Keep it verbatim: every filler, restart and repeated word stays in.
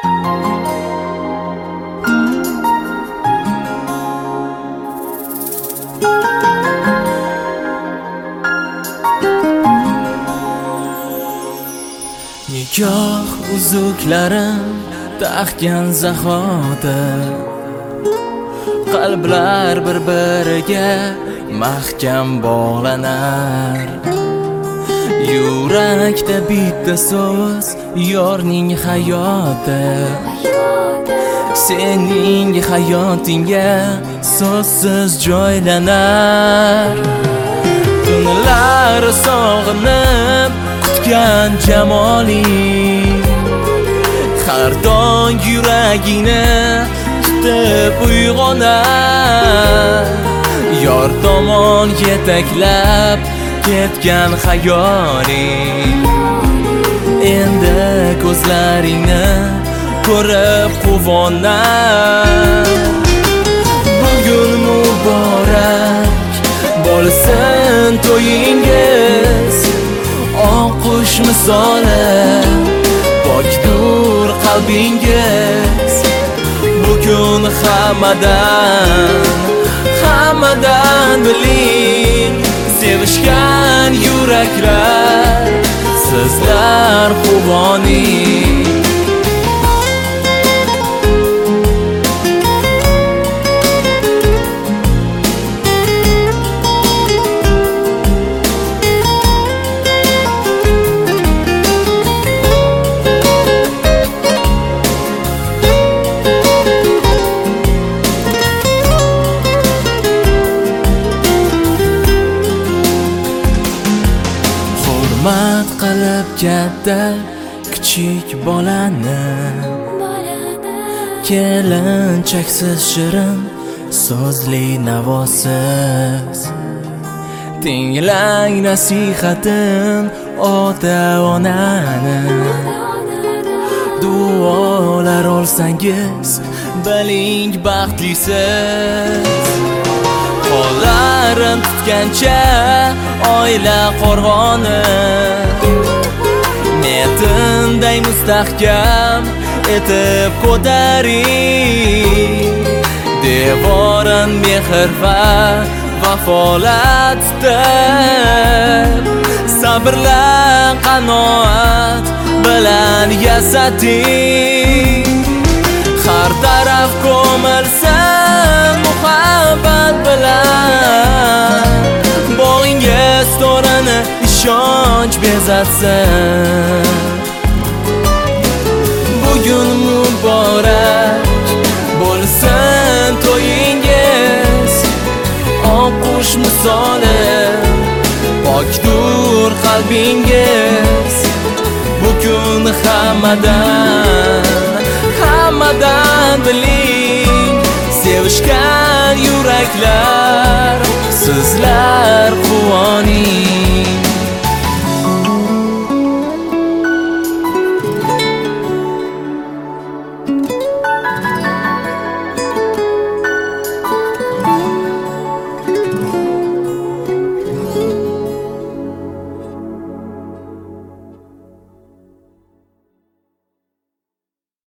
Nikoh uzuklarim taqgan zahoti qalblar bir-biriga mahkam bog'lanar. Yurakda bitta so'z yorning hayoti, sening hayotingga so'zsiz joylanar. Tunlar sog'inib kutgan jamoling, har dong yuragini tutib uyg'onar. Yor tomon yetaklab ketgan xayoling, endi ko'zlaringni ko'rib quvonar. Bugun muborak bo'lsin to'yingiz, oqush misoli pokdur qalbingiz. Bugun hammadan hammadan biling, sevishgan yuraklar sizlar quvoning. Hurmat qilib katta kichik bolani, kelinchaksiz shirin so'zli navosiz. Tinglang nasihatin ota-onani, duolar olsangiz biling baxtlisiz. Qo'llarim tutgancha oila qo'rg'oni, metinday mustahkam etib ko'taring. Devorin mehr va vafolat tutib, sabrla qanoat bilan yasating. Har taraf ko'milsin muhabbat bilan, bog'ingiz to'rini ishonch bezatsin. Bugun muborak bo'lsin to'yingiz, oqush misoli pokdur qalbingiz. Bugun hammadan hammadan biling, sevishgan yuraklar siz